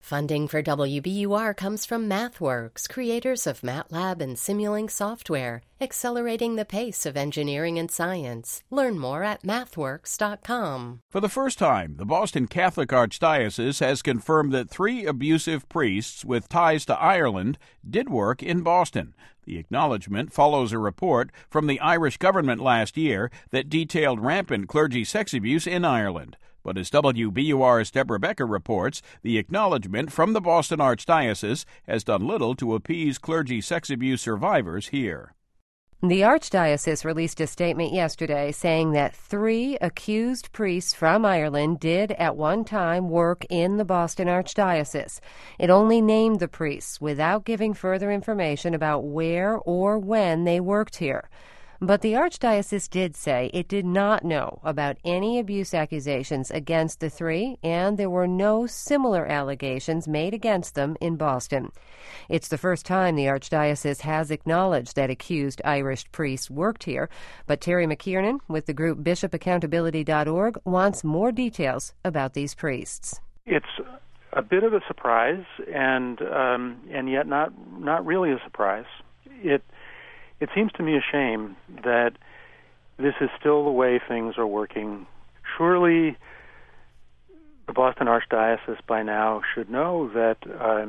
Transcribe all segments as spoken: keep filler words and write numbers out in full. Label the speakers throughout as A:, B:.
A: Funding for W B U R comes from MathWorks, creators of MATLAB and Simulink software, accelerating the pace of engineering and science. Learn more at mathworks dot com.
B: For the first time, the Boston Catholic Archdiocese has confirmed that three abusive priests with ties to Ireland did work in Boston. The acknowledgement follows a report from the Irish government last year that detailed rampant clergy sex abuse in Ireland. But as W B U R's Deborah Becker reports, the acknowledgement from the Boston Archdiocese has done little to appease clergy sex abuse survivors here.
C: The Archdiocese released a statement yesterday saying that three accused priests from Ireland did at one time work in the Boston Archdiocese. It only named the priests without giving further information about where or when they worked here. But the Archdiocese did say it did not know about any abuse accusations against the three, and there were no similar allegations made against them in Boston. It's the first time the Archdiocese has acknowledged that accused Irish priests worked here, but Terry McKiernan with the group bishop accountability dot org wants more details about these priests.
D: It's a bit of a surprise, and um, and yet not not really a surprise. It It seems to me a shame that this is still the way things are working. Surely the Boston Archdiocese by now should know that uh,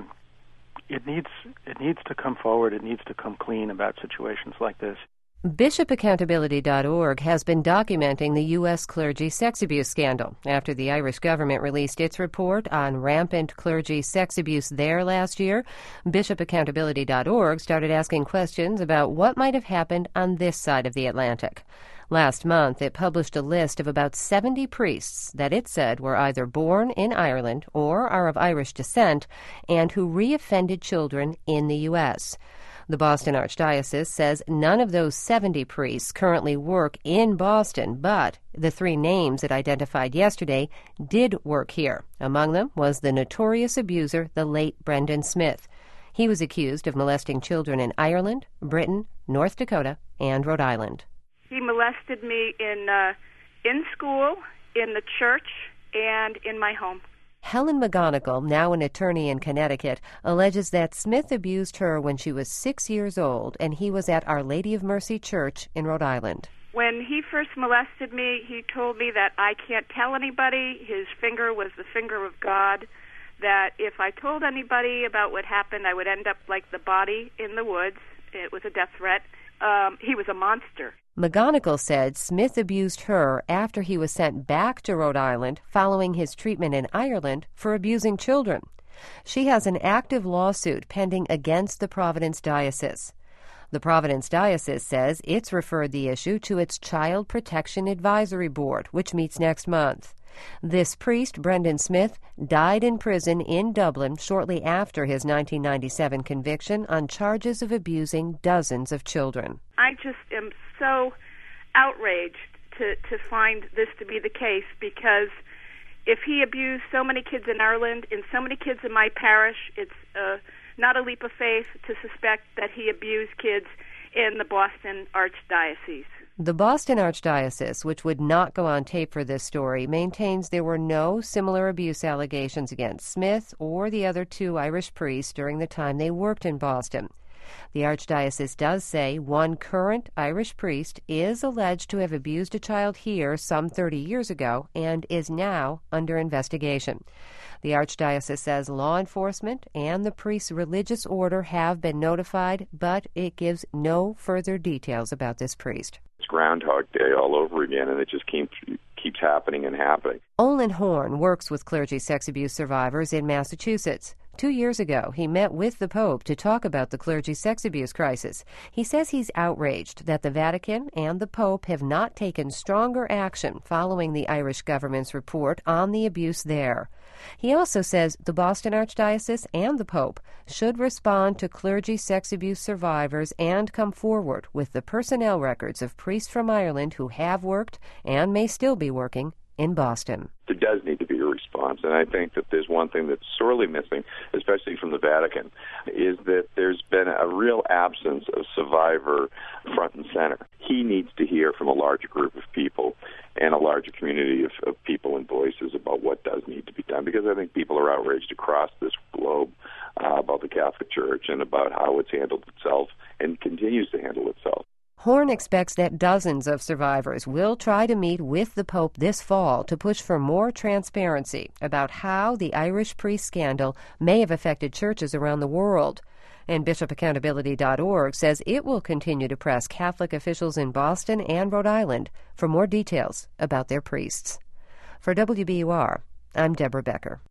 D: it needs it needs to come forward, it needs to come clean about situations like this.
C: bishop accountability dot org has been documenting the U S clergy sex abuse scandal after the Irish government released its report on rampant clergy sex abuse there last year. bishop accountability dot org started asking questions about what might have happened on this side of the Atlantic. Last month, it published a list of about seventy priests that it said were either born in Ireland or are of Irish descent and who reoffended children in the U S The Boston Archdiocese says none of those seventy priests currently work in Boston, but the three names it identified yesterday did work here. Among them was the notorious abuser, the late Brendan Smith. He was accused of molesting children in Ireland, Britain, North Dakota, and Rhode Island.
E: He molested me in uh, in school, in the church, and in my home.
C: Helen McGonigal, now an attorney in Connecticut, alleges that Smith abused her when she was six years old, and he was at Our Lady of Mercy Church in Rhode Island.
E: When he first molested me, he told me that I can't tell anybody. His finger was the finger of God, that if I told anybody about what happened, I would end up like the body in the woods. It was a death threat. Um, he was a monster.
C: McGonigal said Smith abused her after he was sent back to Rhode Island following his treatment in Ireland for abusing children. She has an active lawsuit pending against the Providence Diocese. The Providence Diocese says it's referred the issue to its Child Protection Advisory Board, which meets next month. This priest, Brendan Smith, died in prison in Dublin shortly after his nineteen ninety-seven conviction on charges of abusing dozens of children.
E: I just am so outraged to, to find this to be the case, because if he abused so many kids in Ireland and so many kids in my parish, it's uh, not a leap of faith to suspect that he abused kids in the Boston Archdiocese.
C: The Boston Archdiocese, which would not go on tape for this story, maintains there were no similar abuse allegations against Smith or the other two Irish priests during the time they worked in Boston. The Archdiocese does say one current Irish priest is alleged to have abused a child here some thirty years ago and is now under investigation. The Archdiocese says law enforcement and the priest's religious order have been notified, but it gives no further details about this priest.
F: It's Groundhog Day all over again, and it just keeps keeps happening and happening.
C: Olin Horn works with clergy sex abuse survivors in Massachusetts. Two years ago, he met with the Pope to talk about the clergy sex abuse crisis. He says he's outraged that the Vatican and the Pope have not taken stronger action following the Irish government's report on the abuse there. He also says the Boston Archdiocese and the Pope should respond to clergy sex abuse survivors and come forward with the personnel records of priests from Ireland who have worked and may still be working in Boston.
F: There does need to be a response, and I think that there's one thing that's sorely missing, especially from the Vatican, is that there's been a real absence of survivor front and center. He needs to hear from a larger group of people and a larger community of, of people and voices about what does need to be done, because I think people are outraged across this about the Catholic Church and about how it's handled itself and continues to handle itself.
C: Horn expects that dozens of survivors will try to meet with the Pope this fall to push for more transparency about how the Irish priest scandal may have affected churches around the world. And Bishop Accountability dot org says it will continue to press Catholic officials in Boston and Rhode Island for more details about their priests. For W B U R, I'm Deborah Becker.